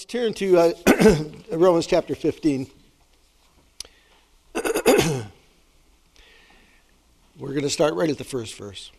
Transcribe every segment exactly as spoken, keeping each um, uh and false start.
turn to uh, Romans chapter fifteen. We're going to start right at the first verse.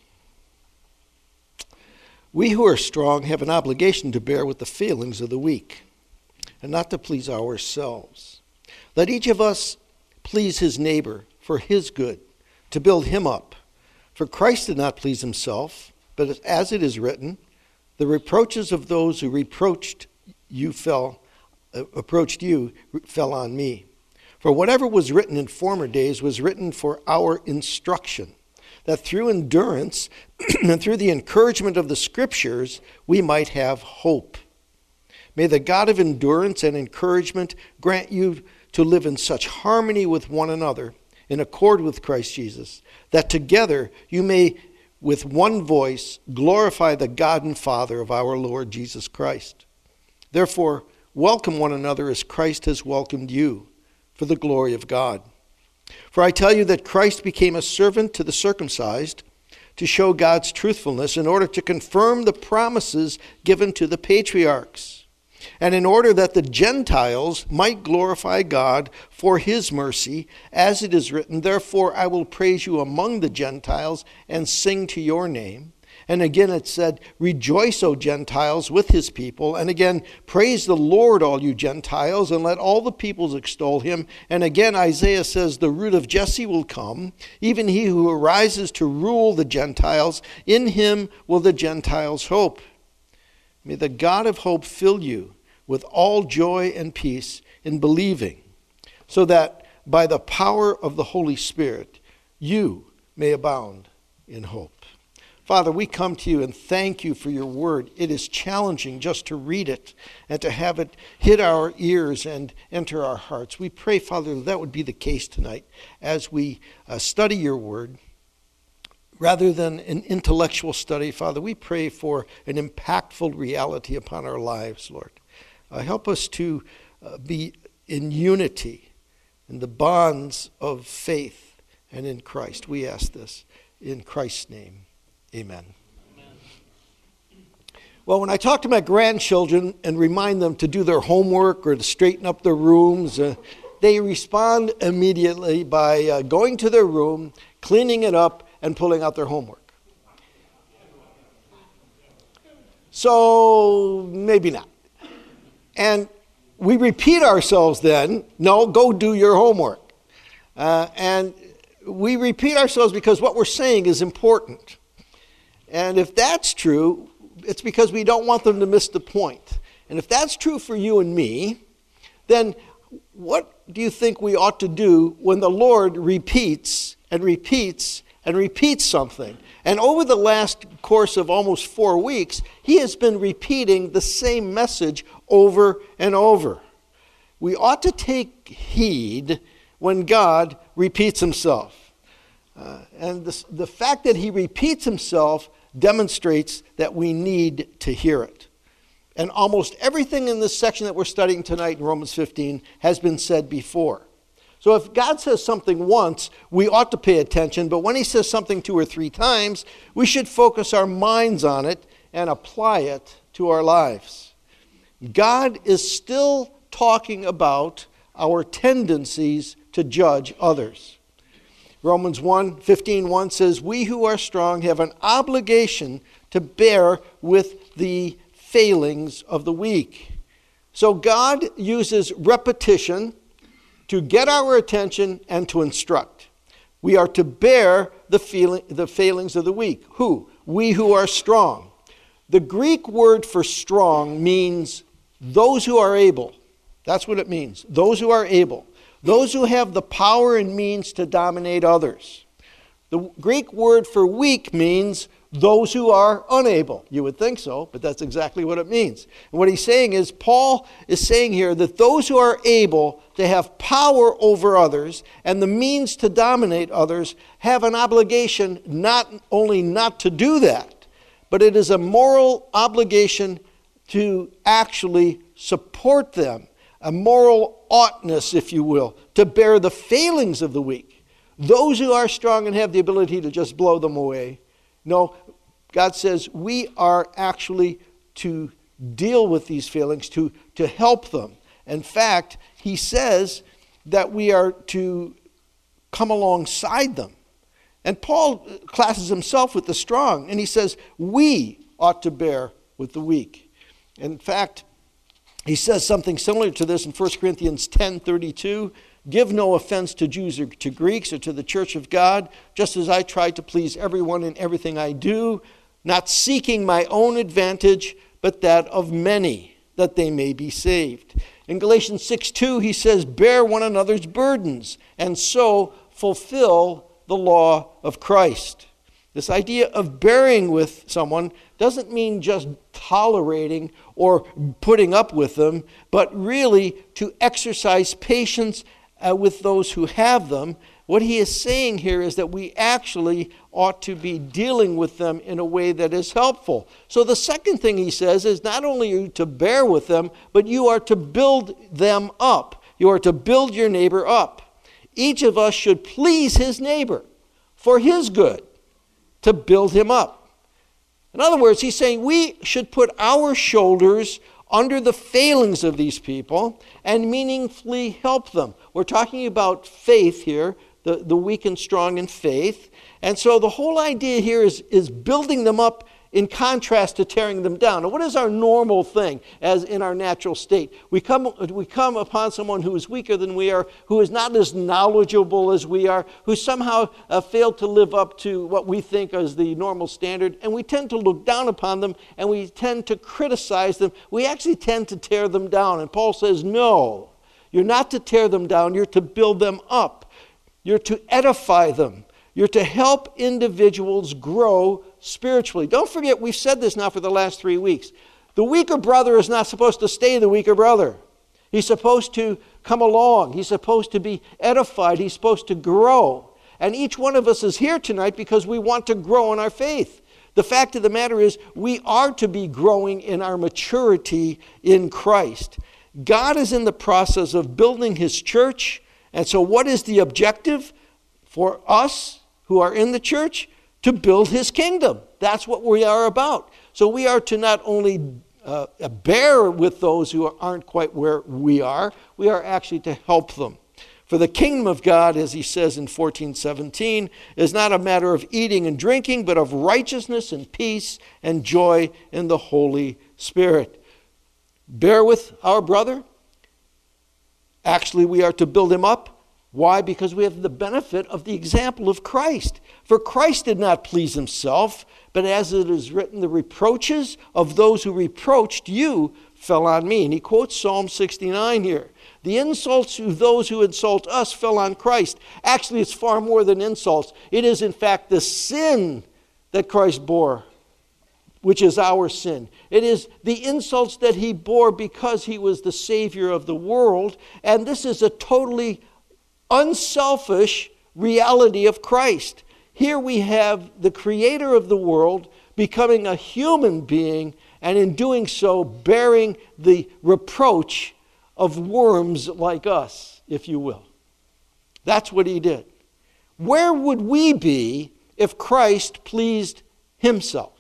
We who are strong have an obligation to bear with the failings of the weak, and not to please ourselves. Let each of us please his neighbor for his good, to build him up. For Christ did not please himself, but as it is written, the reproaches of those who reproached you fell, uh, approached you fell on me. For whatever was written in former days was written for our instruction, that through endurance and through the encouragement of the Scriptures we might have hope. May the God of endurance and encouragement grant you to live in such harmony with one another, in accord with Christ Jesus, that together you may with one voice glorify the God and Father of our Lord Jesus Christ. Therefore, welcome one another as Christ has welcomed you, for the glory of God. For I tell you that Christ became a servant to the circumcised to show God's truthfulness, in order to confirm the promises given to the patriarchs, and in order that the Gentiles might glorify God for his mercy, as it is written, therefore I will praise you among the Gentiles and sing to your name. And again it said, rejoice, O Gentiles, with his people. And again, praise the Lord, all you Gentiles, and let all the peoples extol him. And again, Isaiah says, the root of Jesse will come, even he who arises to rule the Gentiles. In him will the Gentiles hope. May the God of hope fill you with all joy and peace in believing, so that by the power of the Holy Spirit you may abound in hope. Father, we come to you and thank you for your word. It is challenging just to read it and to have it hit our ears and enter our hearts. We pray, Father, that, that would be the case tonight as we uh, study your word. Rather than an intellectual study, Father, we pray for an impactful reality upon our lives, Lord. Uh, help us to uh, be in unity in the bonds of faith and in Christ. We ask this in Christ's name. Amen. Amen. Well, when I talk to my grandchildren and remind them to do their homework or to straighten up their rooms, uh, they respond immediately by uh, going to their room, cleaning it up, and pulling out their homework. So, maybe not. And we repeat ourselves then, no, go do your homework. Uh, and we repeat ourselves because what we're saying is important. And if that's true, it's because we don't want them to miss the point. And if that's true for you and me, then what do you think we ought to do when the Lord repeats and repeats and repeats something? And over the last course of almost four weeks, he has been repeating the same message over and over. We ought to take heed when God repeats himself. Uh, and the, the fact that he repeats himself demonstrates that we need to hear it. And almost everything in this section that we're studying tonight in Romans fifteen has been said before. So if God says something once, we ought to pay attention, but when he says something two or three times, we should focus our minds on it and apply it to our lives. God is still talking about our tendencies to judge others. Romans one fifteen one says, we who are strong have an obligation to bear with the failings of the weak. So God uses repetition to get our attention and to instruct. We are to bear the feeling, the failings of the weak. Who? We who are strong. The Greek word for strong means those who are able. That's what it means. Those who are able. Those who have the power and means to dominate others. The Greek word for weak means those who are unable. You would think so, but that's exactly what it means. And what he's saying is, Paul is saying here that those who are able to have power over others and the means to dominate others have an obligation not only not to do that, but it is a moral obligation to actually support them. A moral oughtness, if you will, to bear the failings of the weak. Those who are strong and have the ability to just blow them away. No, God says we are actually to deal with these failings, to to help them. In fact, he says that we are to come alongside them. And Paul classes himself with the strong, and he says we ought to bear with the weak. In fact, he says something similar to this in First Corinthians ten thirty-two. Give no offense to Jews or to Greeks or to the church of God, just as I try to please everyone in everything I do, not seeking my own advantage, but that of many, that they may be saved. In Galatians six two, he says, bear one another's burdens, and so fulfill the law of Christ. This idea of bearing with someone doesn't mean just tolerating or putting up with them, but really to exercise patience uh, with those who have them. What he is saying here is that we actually ought to be dealing with them in a way that is helpful. So the second thing he says is not only are you to bear with them, but you are to build them up. You are to build your neighbor up. Each of us should please his neighbor for his good, to build him up. In other words, he's saying we should put our shoulders under the failings of these people and meaningfully help them. We're talking about faith here, the, the weak and strong in faith. And so the whole idea here is, is building them up in contrast to tearing them down. Now, what is our normal thing as in our natural state? We come, we come upon someone who is weaker than we are, who is not as knowledgeable as we are, who somehow uh, failed to live up to what we think is the normal standard, and we tend to look down upon them, and we tend to criticize them. We actually tend to tear them down. And Paul says, no, you're not to tear them down. You're to build them up. You're to edify them. You're to help individuals grow spiritually. Don't forget, we've said this now for the last three weeks. The weaker brother is not supposed to stay the weaker brother. He's supposed to come along. He's supposed to be edified. He's supposed to grow. And each one of us is here tonight because we want to grow in our faith. The fact of the matter is, we are to be growing in our maturity in Christ. God is in the process of building his church. And so what is the objective for us who are in the church? To build his kingdom. That's what we are about. So we are to not only uh, bear with those who aren't quite where we are, we are actually to help them. For the kingdom of God, as he says in fourteen seventeen, is not a matter of eating and drinking, but of righteousness and peace and joy in the Holy Spirit. Bear with our brother. Actually, we are to build him up. Why? Because we have the benefit of the example of Christ. For Christ did not please himself, but as it is written, the reproaches of those who reproached you fell on me. And he quotes Psalm sixty-nine here. The insults of those who insult us fell on Christ. Actually, it's far more than insults. It is, in fact, the sin that Christ bore, which is our sin. It is the insults that he bore because he was the Savior of the world. And this is a totally unselfish reality of Christ. Here we have the creator of the world becoming a human being, and in doing so bearing the reproach of worms like us, if you will. That's what he did. Where would we be if Christ pleased himself?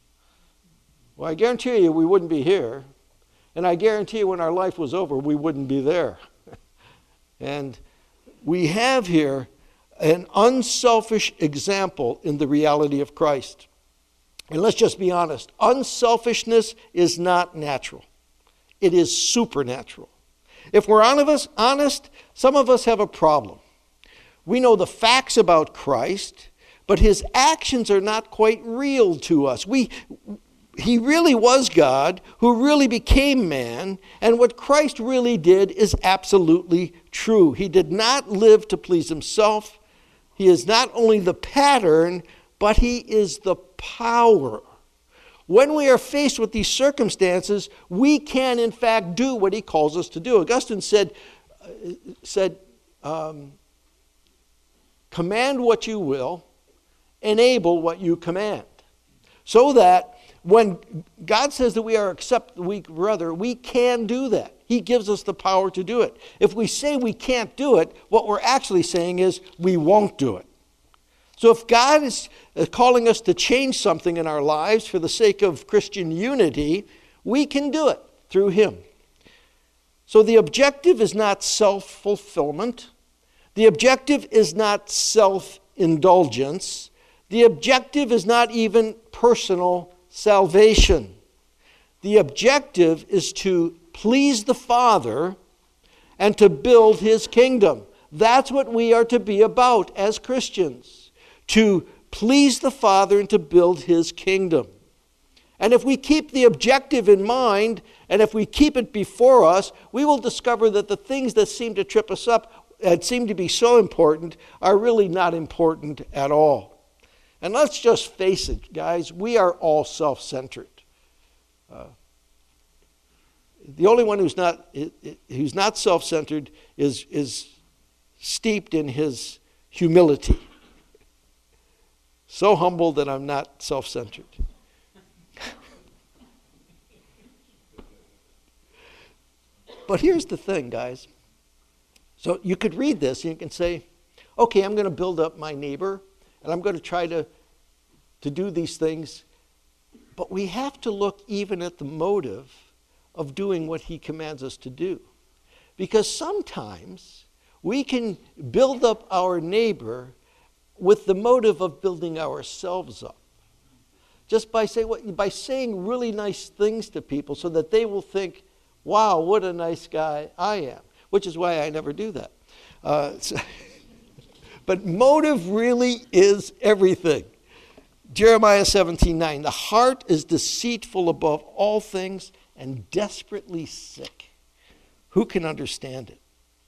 Well, I guarantee you we wouldn't be here. And I guarantee you when our life was over, we wouldn't be there. And we have here an unselfish example in the reality of Christ. And let's just be honest. Unselfishness is not natural. It is supernatural. If we're honest, some of us have a problem. We know the facts about Christ, but his actions are not quite real to us. We... He really was God who really became man, and what Christ really did is absolutely true. He did not live to please himself. He is not only the pattern, but he is the power. When we are faced with these circumstances, we can in fact do what he calls us to do. Augustine said, uh, said um, command what you will, enable what you command. So that when God says that we are accept the weak brother, we can do that. He gives us the power to do it. If we say we can't do it, what we're actually saying is we won't do it. So if God is calling us to change something in our lives for the sake of Christian unity, we can do it through him. So the objective is not self-fulfillment. The objective is not self-indulgence. The objective is not even personal salvation. The objective is to please the Father and to build His kingdom. That's what we are to be about as Christians, to please the Father and to build His kingdom. And if we keep the objective in mind, and if we keep it before us, we will discover that the things that seem to trip us up, that seem to be so important, are really not important at all. And let's just face it, guys, we are all self-centered. Uh, the only one who's not who's not self-centered is, is steeped in his humility. So humble that I'm not self-centered. But here's the thing, guys. So you could read this and you can say, okay, I'm going to build up my neighbor and I'm going to try to, to do these things. But we have to look even at the motive of doing what He commands us to do. Because sometimes we can build up our neighbor with the motive of building ourselves up. Just by, say, by saying really nice things to people so that they will think, wow, what a nice guy I am. Which is why I never do that. Uh, so but motive really is everything. Jeremiah seventeen nine, the heart is deceitful above all things and desperately sick. Who can understand it?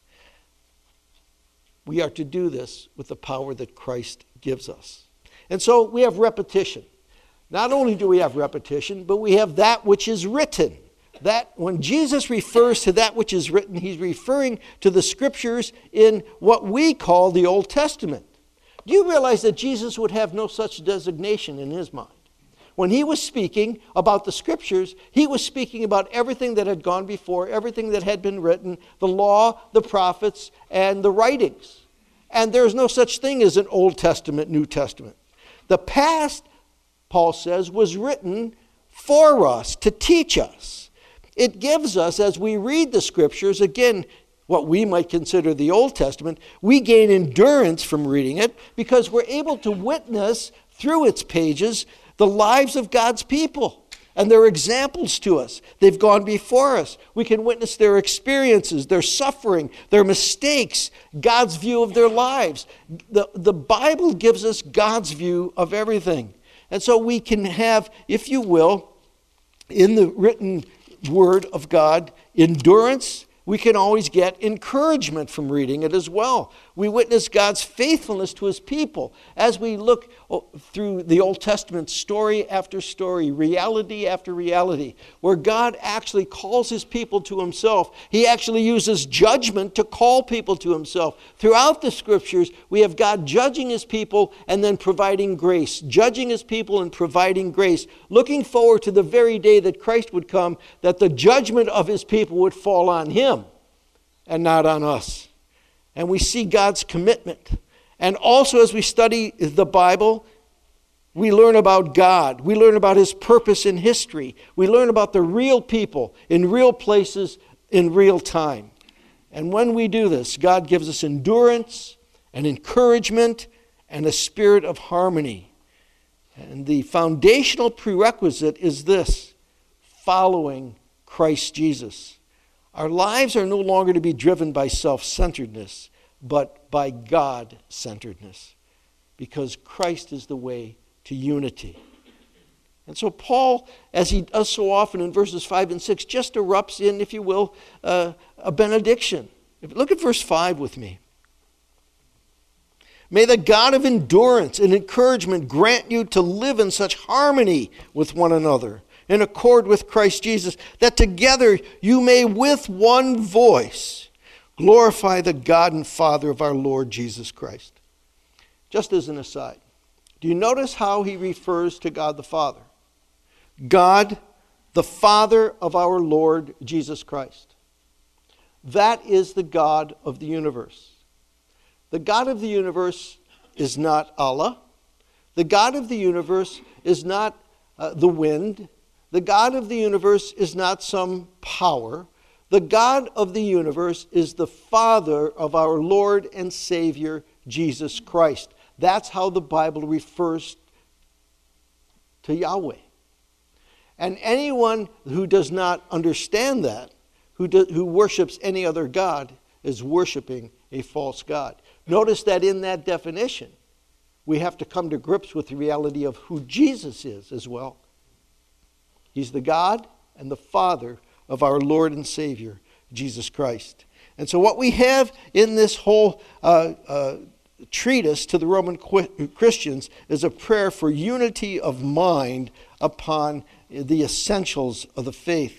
We are to do this with the power that Christ gives us. And so we have repetition. Not only do we have repetition, but we have that which is written. That when Jesus refers to that which is written, He's referring to the scriptures in what we call the Old Testament. Do you realize that Jesus would have no such designation in His mind? When He was speaking about the scriptures, He was speaking about everything that had gone before, everything that had been written, the law, the prophets, and the writings. And there's no such thing as an Old Testament, New Testament. The past, Paul says, was written for us, to teach us. It gives us, as we read the scriptures, again, what we might consider the Old Testament, we gain endurance from reading it because we're able to witness through its pages the lives of God's people. And they're examples to us. They've gone before us. We can witness their experiences, their suffering, their mistakes, God's view of their lives. The, the Bible gives us God's view of everything. And so we can have, if you will, in the written Word of God, endurance. We can always get encouragement from reading it as well. We witness God's faithfulness to His people as we look through the Old Testament, story after story, reality after reality, where God actually calls His people to Himself. He actually uses judgment to call people to Himself. Throughout the scriptures, we have God judging His people and then providing grace. Judging His people and providing grace. Looking forward to the very day that Christ would come, that the judgment of His people would fall on Him and not on us. And we see God's commitment. And also as we study the Bible, we learn about God. We learn about His purpose in history. We learn about the real people in real places in real time. And when we do this, God gives us endurance and encouragement and a spirit of harmony. And the foundational prerequisite is this: following Christ Jesus. Our lives are no longer to be driven by self-centeredness, but by God-centeredness, because Christ is the way to unity. And so Paul, as he does so often in verses five and six, just erupts in, if you will, uh, a benediction. Look at verse five with me. May the God of endurance and encouragement grant you to live in such harmony with one another, in accord with Christ Jesus, that together you may with one voice glorify the God and Father of our Lord Jesus Christ. Just as an aside, do you notice how he refers to God the Father? God, the Father of our Lord Jesus Christ. That is the God of the universe. The God of the universe is not Allah. The God of the universe is not uh, the wind. The God of the universe is not some power. The God of the universe is the Father of our Lord and Savior, Jesus Christ. That's how the Bible refers to Yahweh. And anyone who does not understand that, who, do, who worships any other God, is worshiping a false God. Notice that in that definition, we have to come to grips with the reality of who Jesus is as well. He's the God and the Father of our Lord and Savior, Jesus Christ. And so what we have in this whole uh, uh, treatise to the Roman Christians is a prayer for unity of mind upon the essentials of the faith.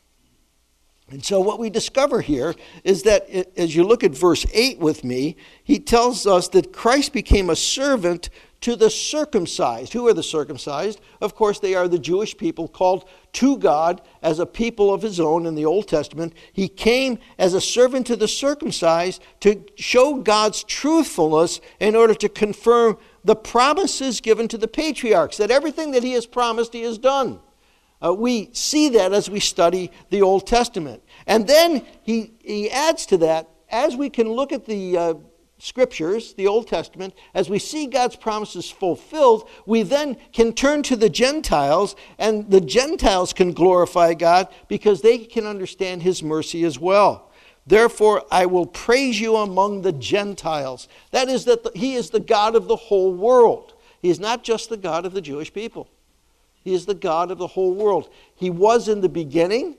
And so what we discover here is that as you look at verse eight with me, he tells us that Christ became a servant to the circumcised. Who are the circumcised? Of course, they are the Jewish people called to God as a people of his own in the Old Testament. He came as a servant to the circumcised to show God's truthfulness in order to confirm the promises given to the patriarchs, that everything that he has promised, he has done. Uh, we see that as we study the Old Testament. And then he, he adds to that, as we can look at the uh, Scriptures, the Old Testament, as we see God's promises fulfilled, we then can turn to the Gentiles, and the Gentiles can glorify God because they can understand his mercy as well. Therefore, I will praise you among the Gentiles. That is that the, he is the God of the whole world. He is not just the God of the Jewish people. He is the God of the whole world. He was in the beginning,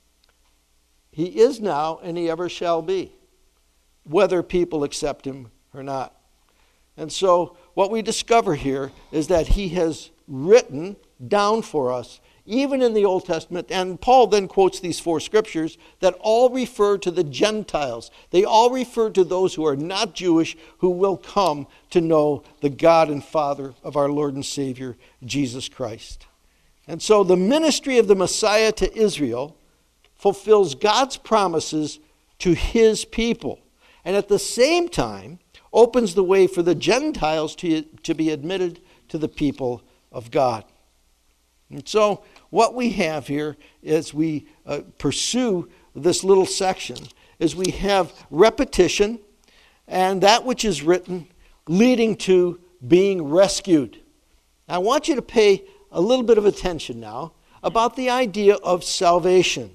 he is now, and he ever shall be, whether people accept him or not. And so what we discover here is that he has written down for us, even in the Old Testament, and Paul then quotes these four scriptures that all refer to the Gentiles. They all refer to those who are not Jewish, who will come to know the God and Father of our Lord and Savior, Jesus Christ. And so the ministry of the Messiah to Israel fulfills God's promises to his people, and at the same time opens the way for the Gentiles to, to be admitted to the people of God. And so what we have here as we uh, pursue this little section is we have repetition and that which is written leading to being rescued. I want you to pay a little bit of attention now about the idea of salvation.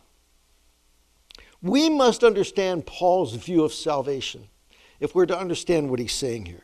We must understand Paul's view of salvation if we're to understand what he's saying here.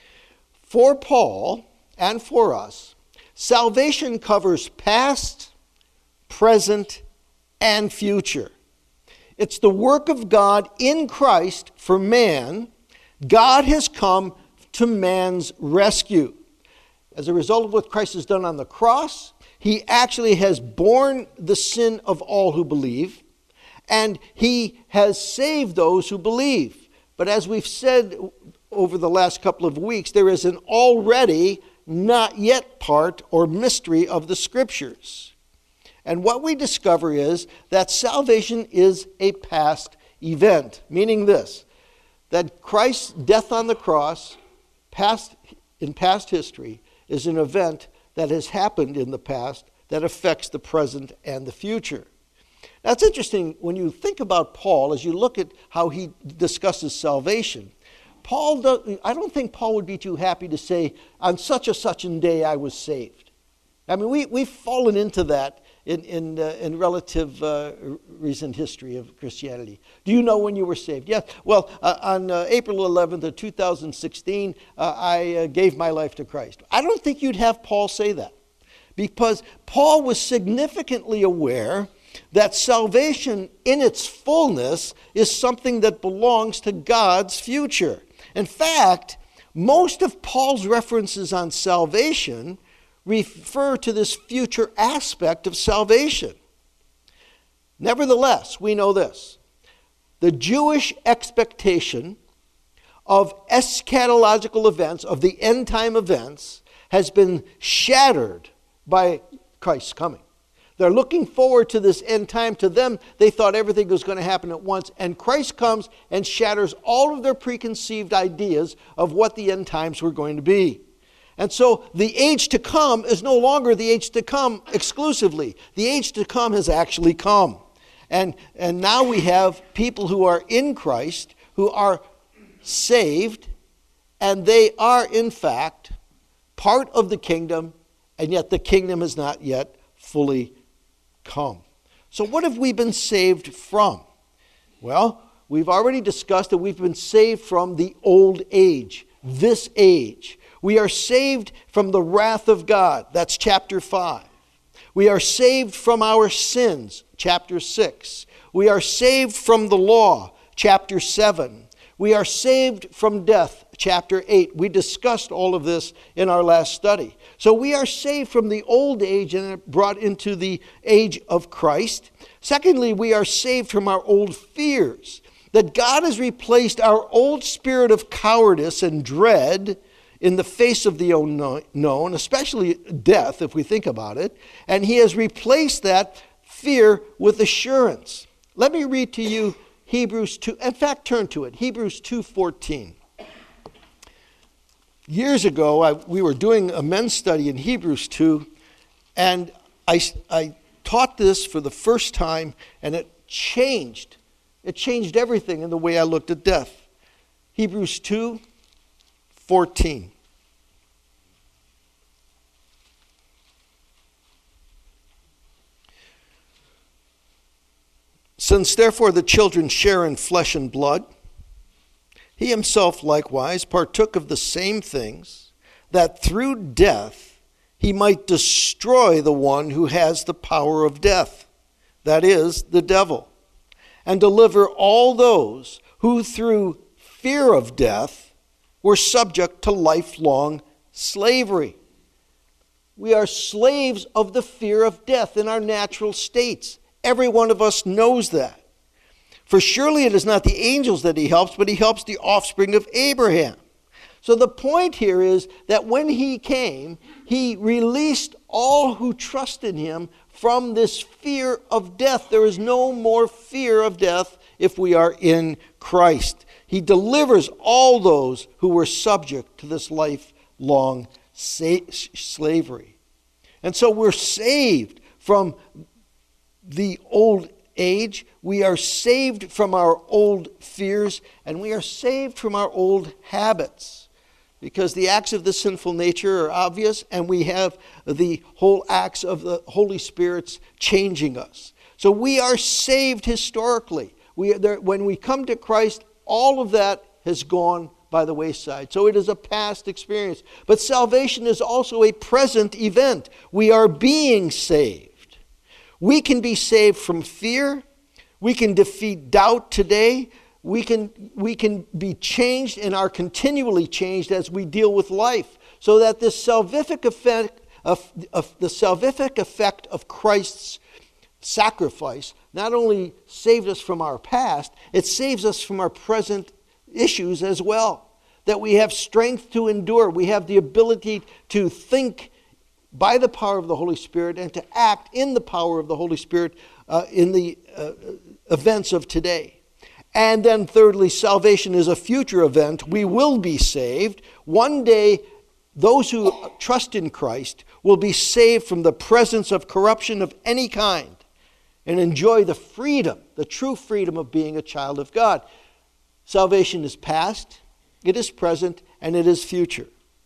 For Paul and for us, salvation covers past, present, and future. It's the work of God in Christ for man. God has come to man's rescue. As a result of what Christ has done on the cross, he actually has borne the sin of all who believe, and he has saved those who believe. But as we've said over the last couple of weeks, there is an already not yet part or mystery of the Scriptures. And what we discover is that salvation is a past event, meaning this, that Christ's death on the cross, past in past history, is an event that has happened in the past that affects the present and the future. Now, it's interesting when you think about Paul, as you look at how he discusses salvation. Paul, does, I don't think Paul would be too happy to say, on such a such a day I was saved. I mean, we, we've fallen into that in, in, uh, in relative uh, recent history of Christianity. Do you know when you were saved? Yes. Well, uh, on uh, April eleventh of two thousand sixteen, uh, I uh, gave my life to Christ. I don't think you'd have Paul say that, because Paul was significantly aware that salvation in its fullness is something that belongs to God's future. In fact, most of Paul's references on salvation refer to this future aspect of salvation. Nevertheless, we know this. The Jewish expectation of eschatological events, of the end time events, has been shattered by Christ's coming. They're looking forward to this end time. To them, they thought everything was going to happen at once. And Christ comes and shatters all of their preconceived ideas of what the end times were going to be. And so the age to come is no longer the age to come exclusively. The age to come has actually come. And, and now we have people who are in Christ, who are saved, and they are, in fact, part of the kingdom, and yet the kingdom has not yet fully come. So what have we been saved from? Well, we've already discussed that we've been saved from the old age, this age. We are saved from the wrath of God. That's chapter five. We are saved from our sins, chapter six. We are saved from the law, chapter seven. We are saved from death, chapter eight. We discussed all of this in our last study. So we are saved from the old age and brought into the age of Christ. Secondly, we are saved from our old fears. That God has replaced our old spirit of cowardice and dread in the face of the unknown, especially death, if we think about it. And he has replaced that fear with assurance. Let me read to you Hebrews two. In fact, turn to it. Hebrews two fourteen. Years ago, I, we were doing a men's study in Hebrews two, and I, I taught this for the first time, and it changed. It changed everything in the way I looked at death. Hebrews two fourteen. Since therefore the children share in flesh and blood, he himself likewise partook of the same things, that through death he might destroy the one who has the power of death, that is, the devil, and deliver all those who through fear of death were subject to lifelong slavery. We are slaves of the fear of death in our natural states. Every one of us knows that. For surely it is not the angels that he helps, but he helps the offspring of Abraham. So the point here is that when he came, he released all who trust in him from this fear of death. There is no more fear of death if we are in Christ. He delivers all those who were subject to this lifelong sa- slavery. And so we're saved from the old age. We are saved from our old fears, and we are saved from our old habits. Because the acts of the sinful nature are obvious, and we have the whole acts of the Holy Spirit's changing us. So we are saved historically. We are there, when we come to Christ, all of that has gone by the wayside. So it is a past experience. But salvation is also a present event. We are being saved. We can be saved from fear. We can defeat doubt today. We can, we can be changed and are continually changed as we deal with life. So that this salvific effect of, of the salvific effect of Christ's sacrifice not only saved us from our past, it saves us from our present issues as well. That we have strength to endure. We have the ability to think by the power of the Holy Spirit and to act in the power of the Holy Spirit uh, in the uh, events of today. And then thirdly, salvation is a future event. We will be saved. One day, those who trust in Christ will be saved from the presence of corruption of any kind and enjoy the freedom, the true freedom of being a child of God. Salvation is past, it is present, and it is future.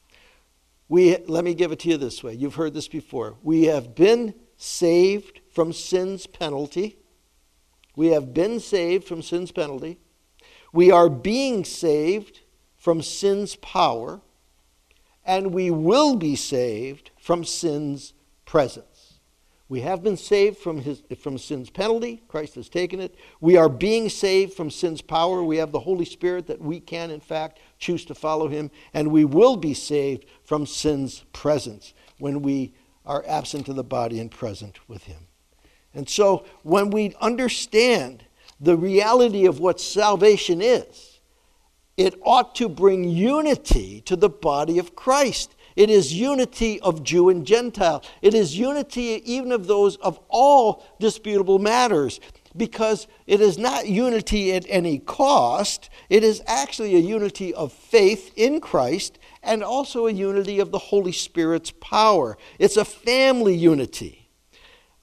We, let me give it to you this way. You've heard this before. We have been saved from sin's penalty. We have been saved from sin's penalty. We are being saved from sin's power. And we will be saved from sin's presence. We have been saved from his from sin's penalty. Christ has taken it. We are being saved from sin's power. We have the Holy Spirit that we can, in fact, choose to follow him. And we will be saved from sin's presence when we are absent in the body and present with him. And so when we understand the reality of what salvation is, it ought to bring unity to the body of Christ. It is unity of Jew and Gentile. It is unity even of those of all disputable matters, because it is not unity at any cost. It is actually a unity of faith in Christ and also a unity of the Holy Spirit's power. It's a family unity.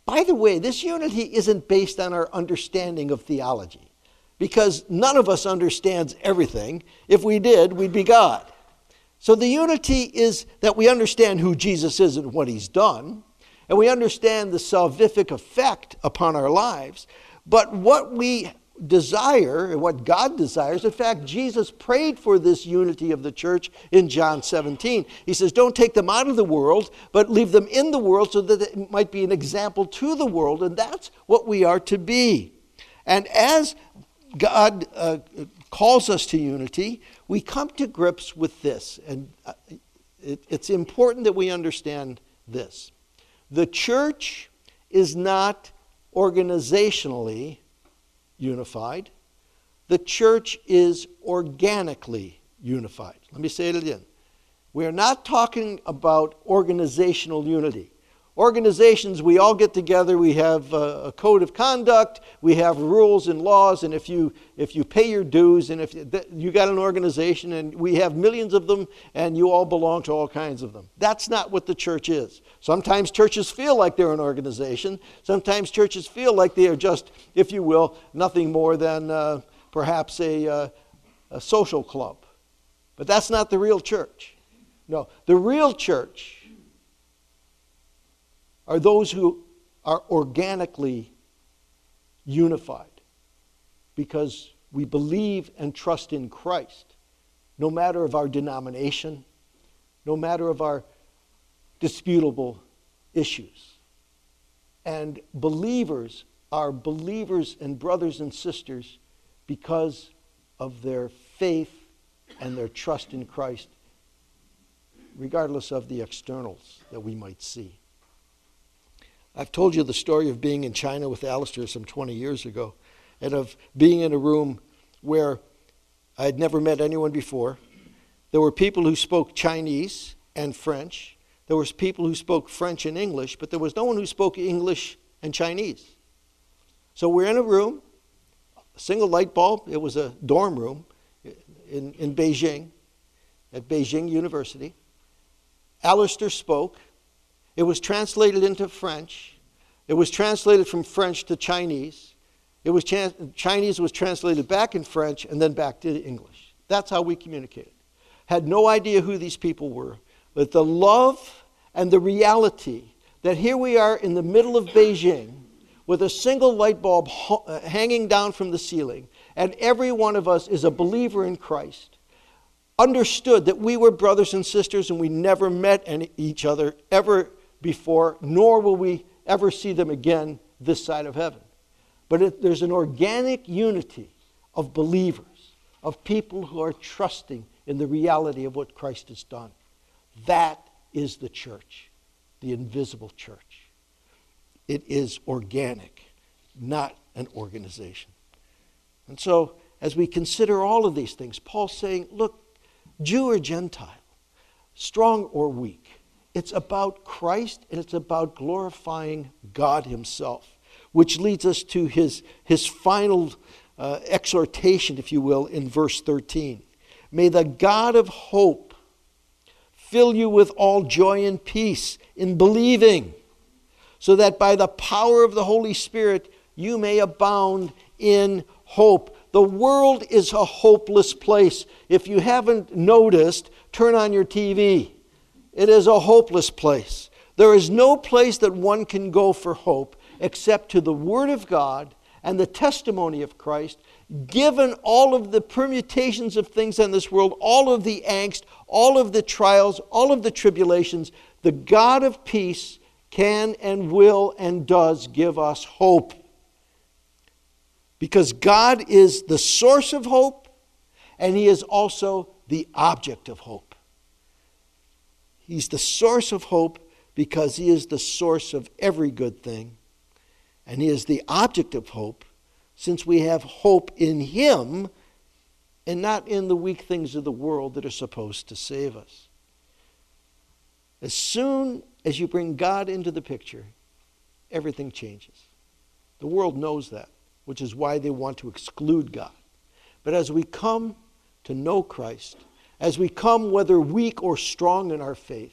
by the way, this unity isn't based on our understanding of theology, because none of us understands everything. If we did, we'd be God. So the unity is that we understand who Jesus is and what he's done, and we understand the salvific effect upon our lives. But what we desire, and what God desires, in fact, Jesus prayed for this unity of the church in John seventeen. He says, don't take them out of the world, but leave them in the world so that it might be an example to the world, and that's what we are to be. And as God uh, calls us to unity, we come to grips with this, and it, it's important that we understand this. The church is not organizationally unified. The church is organically unified. Let me say it again. We are not talking about organizational unity. Organizations, we all get together, we have a, a code of conduct, we have rules and laws, and if you if you pay your dues, and if you, you got an organization, and we have millions of them, and you all belong to all kinds of them. That's not what the church is. Sometimes churches feel like they're an organization. Sometimes churches feel like they are just, if you will, nothing more than uh, perhaps a, uh, a social club. But that's not the real church. No, the real church are those who are organically unified because we believe and trust in Christ, no matter of our denomination, no matter of our disputable issues. And believers are believers and brothers and sisters because of their faith and their trust in Christ, regardless of the externals that we might see. I've told you the story of being in China with Alistair some twenty years ago, and of being in a room where I had never met anyone before. There were people who spoke Chinese and French. There was people who spoke French and English, but there was no one who spoke English and Chinese. So we're in a room, a single light bulb. It was a dorm room in, in Beijing, at Beijing University. Alistair spoke. It was translated into French. It was translated from French to Chinese. It was Chinese was translated back in French and then back to English. That's how we communicated. Had no idea who these people were, but the love and the reality that here we are in the middle of Beijing with a single light bulb hanging down from the ceiling, and every one of us is a believer in Christ, understood that we were brothers and sisters and we never met any, each other ever before, nor will we ever see them again this side of heaven. But it, there's an organic unity of believers, of people who are trusting in the reality of what Christ has done. That is the church, the invisible church. It is organic, not an organization. And so, as we consider all of these things, Paul's saying, look, Jew or Gentile, strong or weak, it's about Christ and it's about glorifying God himself, which leads us to his, his final uh, exhortation, if you will, in verse thirteen. May the God of hope fill you with all joy and peace in believing, so that by the power of the Holy Spirit you may abound in hope. The world is a hopeless place. If you haven't noticed, turn on your T V. It is a hopeless place. There is no place that one can go for hope except to the Word of God and the testimony of Christ. Given all of the permutations of things in this world, all of the angst, all of the trials, all of the tribulations, the God of peace can and will and does give us hope. Because God is the source of hope, and he is also the object of hope. He's the source of hope because he is the source of every good thing. And he is the object of hope since we have hope in him and not in the weak things of the world that are supposed to save us. As soon as you bring God into the picture, everything changes. The world knows that, which is why they want to exclude God. But as we come to know Christ, as we come, whether weak or strong in our faith,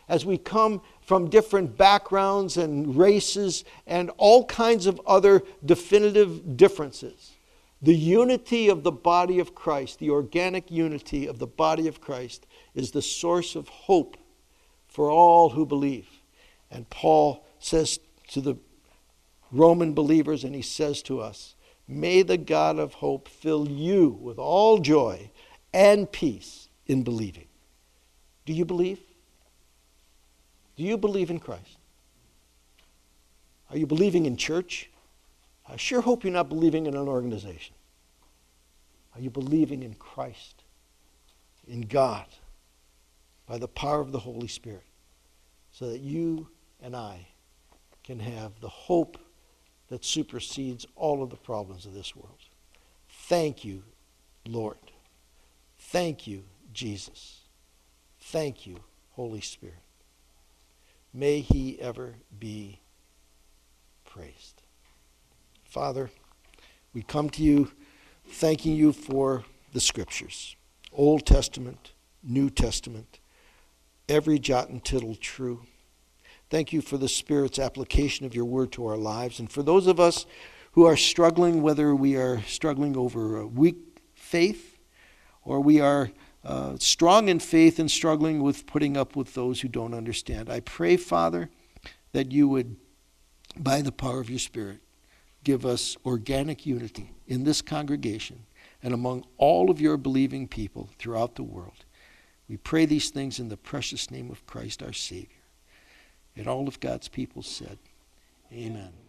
as we come from different backgrounds and races and all kinds of other definitive differences, the unity of the body of Christ, the organic unity of the body of Christ, is the source of hope for all who believe. And Paul says to the Roman believers, and he says to us, may the God of hope fill you with all joy and peace in believing. Do you believe? Do you believe in Christ? Are you believing in church? I sure hope you're not believing in an organization. Are you believing in Christ, in God, by the power of the Holy Spirit, so that you and I can have the hope that supersedes all of the problems of this world? Thank you, Lord. Thank you, Jesus. Thank you, Holy Spirit. May he ever be praised. Father, we come to you thanking you for the Scriptures, Old Testament, New Testament, every jot and tittle true. Thank you for the Spirit's application of your word to our lives. And for those of us who are struggling, whether we are struggling over a weak faith or we are uh, strong in faith and struggling with putting up with those who don't understand, I pray, Father, that you would, by the power of your Spirit, give us organic unity in this congregation and among all of your believing people throughout the world. We pray these things in the precious name of Christ our Savior. And all of God's people said, amen.